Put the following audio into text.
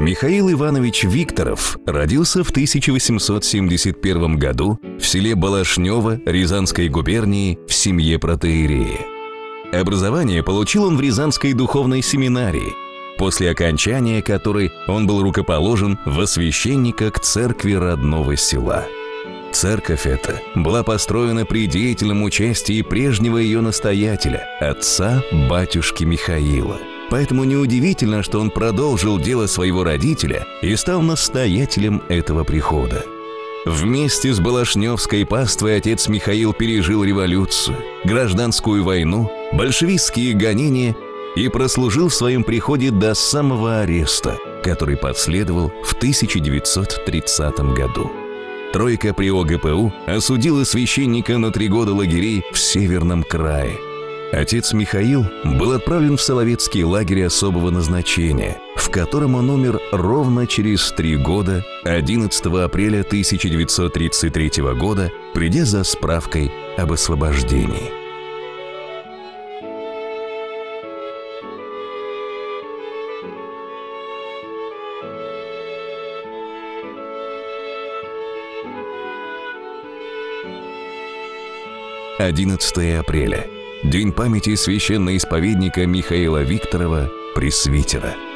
Михаил Иванович Викторов родился в 1871 году в селе Балашнево Рязанской губернии в семье протоиерея. Образование получил он в Рязанской духовной семинарии, после окончания которой он был рукоположен во священника к церкви родного села. Церковь эта была построена при деятельном участии прежнего ее настоятеля, отца батюшки Михаила. Поэтому неудивительно, что он продолжил дело своего родителя и стал настоятелем этого прихода. Вместе с Балашневской паствой отец Михаил пережил революцию, гражданскую войну, большевистские гонения и прослужил в своем приходе до самого ареста, который последовал в 1930 году. Тройка при ОГПУ осудила священника на 3 года лагерей в Северном крае. Отец Михаил был отправлен в Соловецкий лагерь особого назначения, в котором он умер ровно через 3 года, 11 апреля 1933 года, придя за справкой об освобождении. «11 апреля. День памяти священноисповедника Михаила Викторова, пресвитера».